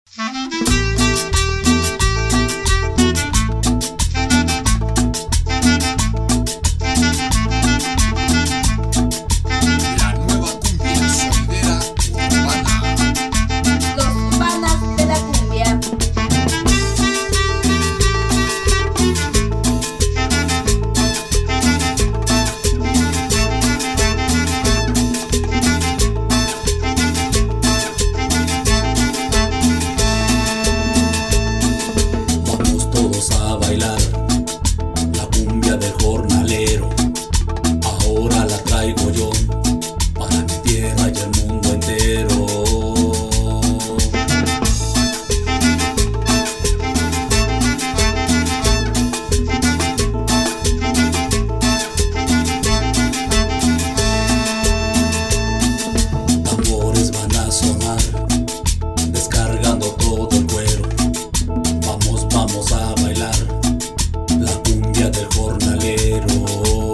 La nueva cumbia sonidera urbana. Los panas de la cumbia. Vamos todos a bailar la cumbia del jornalero. Ahora la traigo yo para mi tierra y el mundo entero. Tambores van a sonar, descargando todo el cuero. Vamos a bailar la cumbia del jornalero.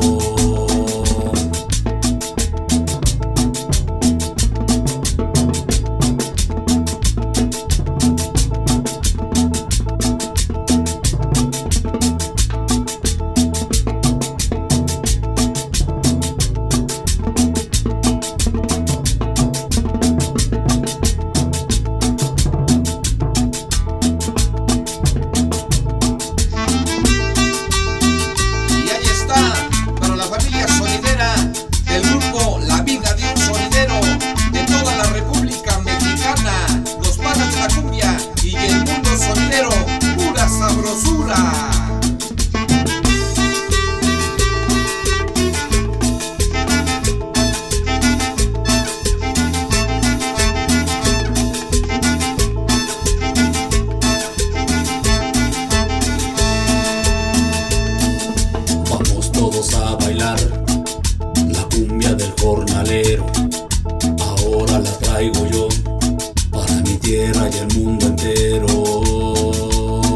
Y ahí está, para la familia sonidera del grupo La Vida de un Sonidero de toda la República Mexicana, los panas de la cumbia y el mundo sonidero, pura sabrosura. Vamos todos a bailar la cumbia del jornalero. Ahora la traigo yo para mi tierra y el mundo entero.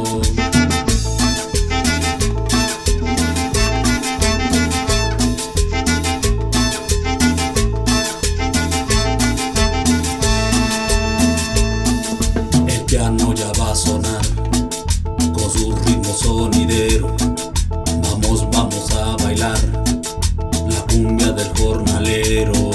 El piano ya va a sonar con su ritmo sonidero. Vamos a bailar la cumbia del jornalero.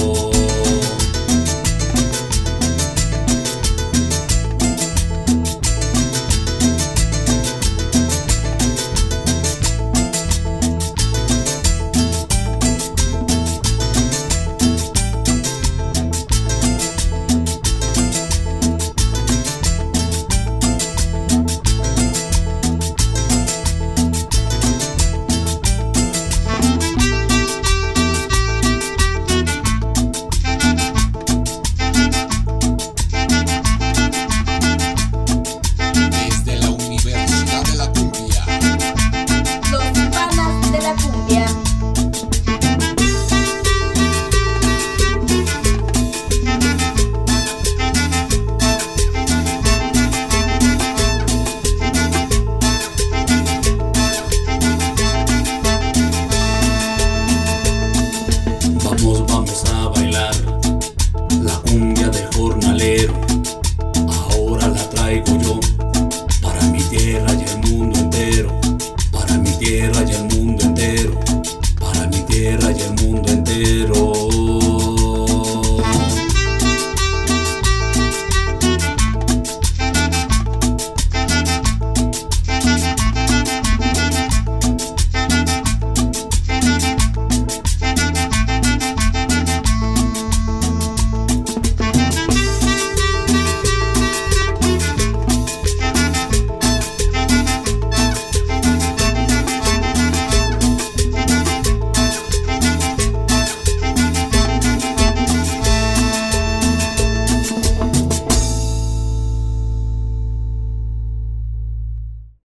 Desde la Universidad de la Cumbia. Los panas de la cumbia. Vamos a bailar la cumbia del jornalero. Ahora la traigo yo